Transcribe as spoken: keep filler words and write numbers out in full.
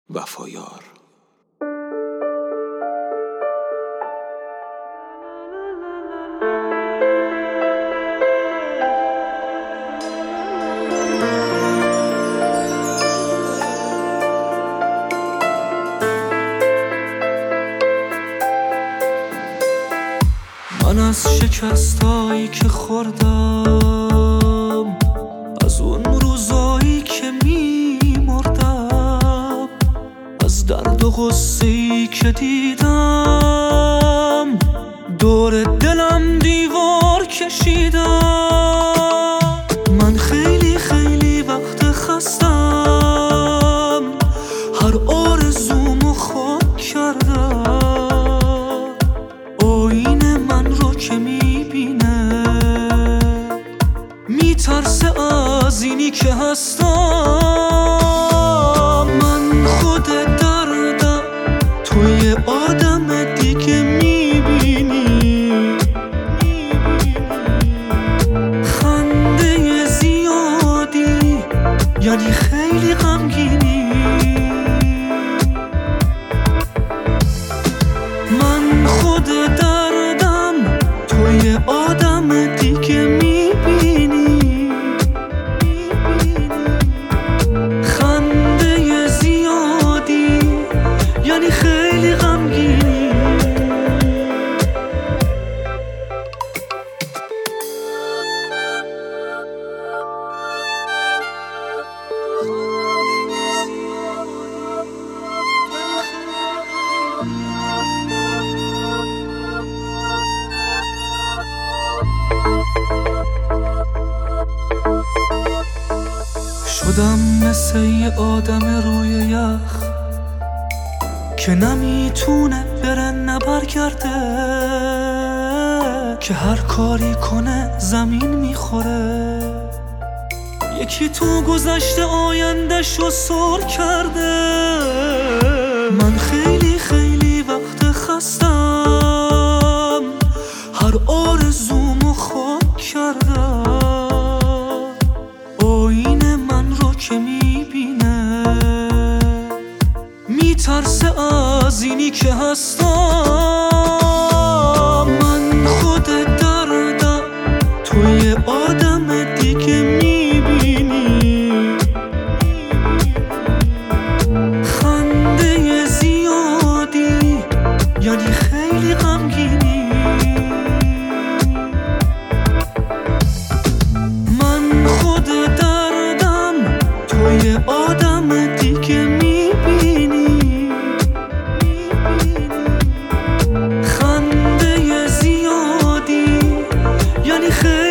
وفایار. من از شکستایی که خوردم، از اون روزایی که میمردم، از درد و غصه‌ای که دیدم، دور دلم دیوار کشیدم. من خیلی خیلی وقت خستم، هر آرزومو خواب کردم. آینه من رو که میبینه میترسه از اینی که هستم. من خود دردم، توی آدم دیگه میبینی. خنده زیادی یعنی خیلی غمگینی. من خود دردم، توی آدم دیگه میبینی. خنده زیادی یعنی خیلی غمگینی. شدم مثل یه آدم روی یخ که نمیتونه بره نبرگرده، که هر کاری کنه زمین میخوره. یکی تو گذشته آینده‌شو سر کرده. من خیلی خیلی وقت خستم، هر آرزومو خواب کردم. آینه من رو که میبینه میترسه از اینی که هستم. من خود دردم، توی آدم دیگه میبینی. خنده زیادی یعنی خیلی غمگینی. من خود دردم، توی آدم دیگه میبینی. خنده زیادی یعنی خیلی